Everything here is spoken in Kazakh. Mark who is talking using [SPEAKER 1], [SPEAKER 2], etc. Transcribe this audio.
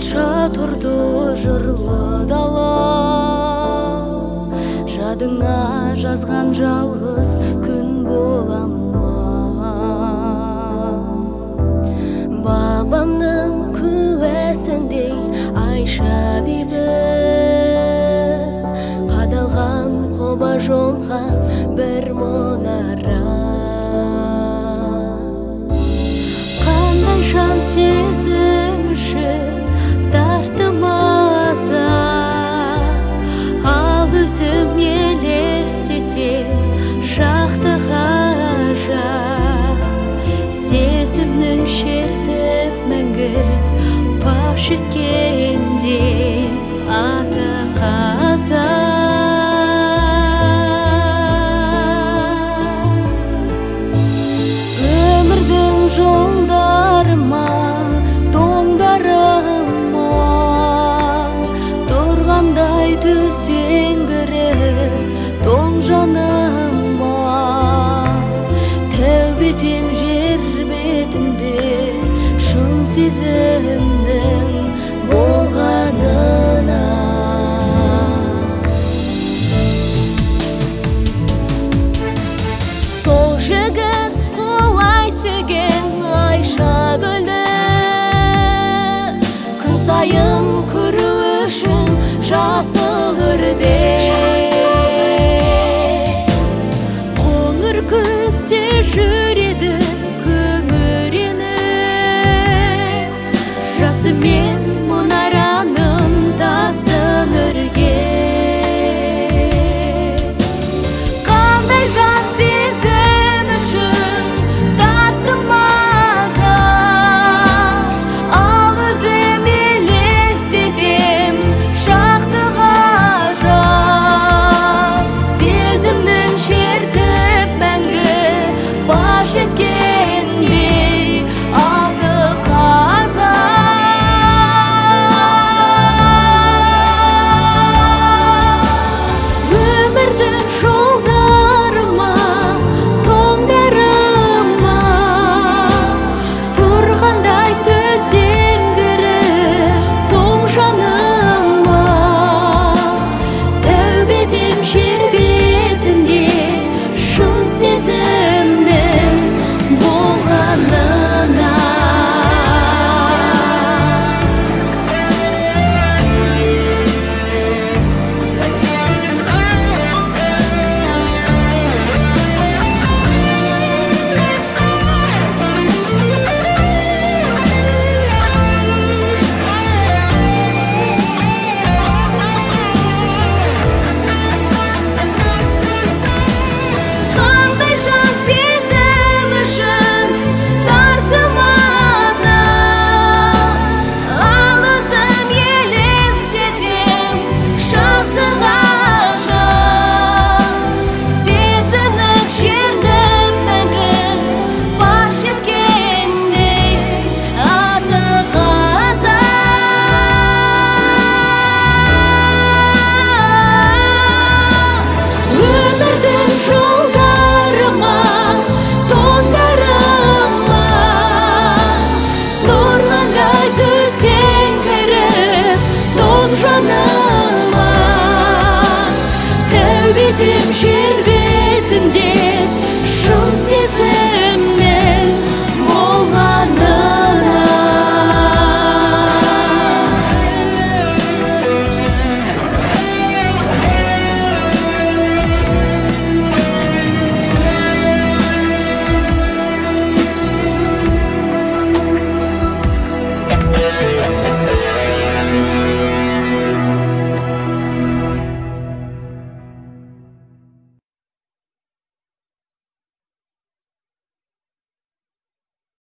[SPEAKER 1] Аша тұрды жырлы дала, жадыңа жазған жалғыз күн болам ма? Бабамның күәсіндей Айша бибі, қадалған қоба жонған бір мұнара. Қандай жан сезім үшін тартымаса, ал өзім елестетер шақты ғажап. Сезімнің шертіп мәңгі паш еткенде аты қазақ. Өмірдің жолдарыма, тоңдарыма тұрғандай төсеңгіріп, тоң жаныма тәубетем жер бетінде шын сезімнің болғанына. Сол жігіт құлай сүйген Айша гүлді күн сайын көру үшін жасыл өрде.